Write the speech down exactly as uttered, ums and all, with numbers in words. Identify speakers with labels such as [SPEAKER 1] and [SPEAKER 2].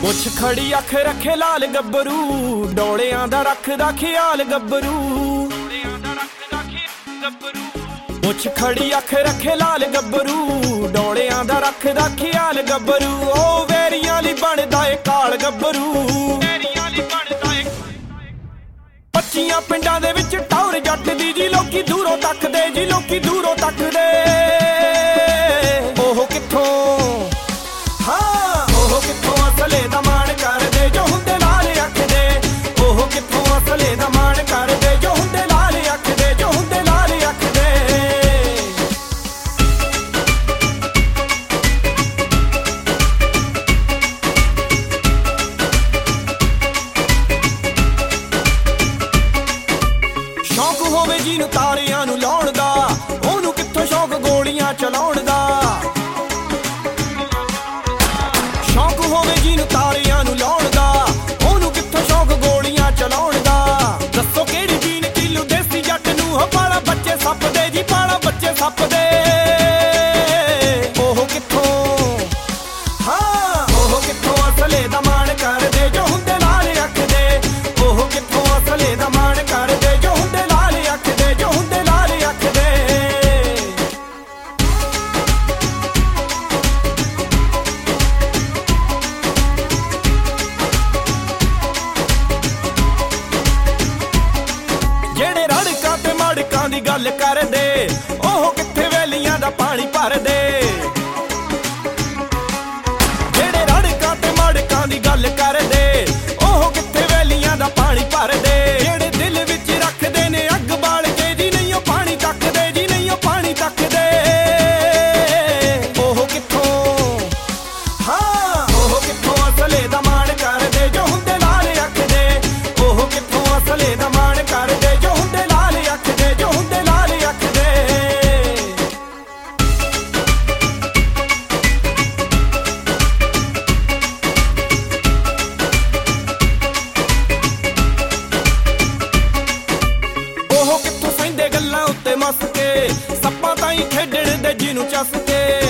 [SPEAKER 1] ਮੁੱਛ ਖੜੀ ਅੱਖ ਰੱਖੇ ਲਾਲ ਗੱਭਰੂ, ਡੋਲਿਆਂ ਦਾ ਰੱਖਦਾ ਖਿਆਲ ਗੱਭਰੂ। ਮੁੱਛ ਖੜੀ ਅੱਖ ਰੱਖੇ ਲਾਲ ਗੱਭਰੂ, ਡੋਲਿਆਂ ਦਾ ਰੱਖਦਾ ਖਿਆਲ ਗੱਭਰੂ। ਉਹ ਵੇਰੀਆਂ ਲਈ ਬਣਦਾ ਏ ਕਾਲ ਗੱਭਰੂ। ਪੱਚੀਆਂ ਪਿੰਡਾਂ ਦੇ ਵਿੱਚ ਟੌਰ ਜੱਟ ਦੀ ਜੀ, ਲੋਕੀ ਦੂਰੋਂ ਤੱਕਦੇ ਜੀ, ਲੋਕੀ ਦੂਰੋਂ ਤੱਕਦੇ। ਉਹ ਕਿੱਥੋਂ ਹਾਂ ਉਹ ਕਿੱਥੋਂ ਅਸਲੇ ਦਾ ਮਾਣ ਕਰਦੇ, ਜੋ ਹੁੰਦੇ ਲਾਲ ਅੱਖ ਦੇ। ਉਹ ਕਿੱਥੋਂ ਅਸਲੇ ਦਾ ਮਾਣ ਕਰਦੇ, ਜੋ ਹੁੰਦੇ ਲਾਲ ਅੱਖ ਦੇ, ਜੋ ਹੁੰਦੇ ਲਾਲ ਅੱਖ ਦੇ। ਸ਼ੌਕ ਹੋਵੇ ਜਿਹਨੂੰ ਤਾਰਿਆਂ ਨੂੰ ਲਾਉਣ ਦਾ, ਉਹਨੂੰ ਕਿੱਥੋਂ ਸ਼ੌਕ ਗੋਲੀਆਂ ਚਲਾਉਣ ਦਾ। ਸ਼ੌਕ ਹੋਵੇ ਜਿਹਨੂੰ ਤਾਰਿਆਂ ਨੂੰ ਲਾਉਣ ਦਾ, ਉਹਨੂੰ ਕਿੱਥੋਂ ਸ਼ੌਕ ਗੋਲੀਆਂ ਚਲਾਉਣ ਦਾ। ਦੱਸੋ ਕਿਹੜੀ ਜੀਨ ਕਿਲੂ ਦੇਸੀ ਜੱਟ ਨੂੰ, ਹੋ ਪਾਲਾ ਬੱਚੇ ਸੱਪ ਦੇ ਜੀ, ਪਾਲਾ ਬੱਚੇ ਸੱਪ ਦੇ। ਉਹ ਕਿੱਥੋਂ ਹਾਂ ਉਹ ਕਿੱਥੋਂ ਅਸਲੇ ਦਾ ਮਾਣ ਕਰਦੇ, ਜੋ ਹੁੰਦੇ ਲਾਲ ਅੱਖ ਦੇ। ਉਹ ਕਿੱਥੋਂ ਅਸਲੇ ਦਾ ਮਾਣ ਕਰਦੇ, ਜੋ ਹੁੰਦੇ ਲਾਲ ਅੱਖ ਦੇ, ਜੋ ਹੁੰਦੇ ਲਾਲ ਅੱਖ ਦੇ। ਜਿਹੜੇ ਰੜਕਾਂ ਤੇ ਮੜਕਾਂ ਦੀ ਗੱਲ ਕਰਦੇ, ਉਹ ਕਿੱਥੇ ਵੇਲੀਆਂ ਦਾ ਪਾਣੀ ਭਰਦੇ। ਜਿਹੜੇ ਰੜਕਾਂ ਤੇ ਮੜਕਾਂ ਦੀ ਗੱਲ ਕਰਦੇ, ਉਹ ਕਿੱਥੇ ਵੇਲੀਆਂ ਦਾ ਪਾਣੀ ਭਰਦੇ। ਜਿਹੜੇ ਦਿਲ ਵਿੱਚ ਰੱਖਦੇ ਨੇ ਅੱਗ ਬਾਲ ਕੇ ਜੀ, ਨਹੀਂ ਉਹ ਪਾਣੀ ਤੱਕਦੇ ਜੀ, ਨਹੀਂ ਉਹ ਪਾਣੀ ਤੱਕਦੇ। ਉਹ ਕਿੱਥੋਂ ਹਾਂ ਉਹ ਕਿੱਥੋਂ ਅਸਲੇ ਦਾ ਮਾਣ ਕਰਦੇ, ਜੋ ਹੁੰਦੇ ਲਾਲ ਅੱਖ ਦੇ। ਉਹ ਕਿੱਥੋਂ ਅਸਲੇ ਦਾ ਮਾਣ ਕਰਦੇ, ਜੋ ਹੁੰਦੇ ਲਾਲ ਅੱਖ ਦੇ, ਜੋ ਹੁੰਦੇ ਲਾਲ ਅੱਖ ਦੇ। ਉਹ ਕਿੱਥੋਂ ਸਹਿੰਦੇ ਗੱਲਾਂ ਉੱਤੇ ਮੱਸ ਕੇ, ਸੱਪਾਂ ਤਾਈਂ ਖੇਡਣ ਦੇ ਜਿਹਨੂੰ ਚੱਸ ਕੇ।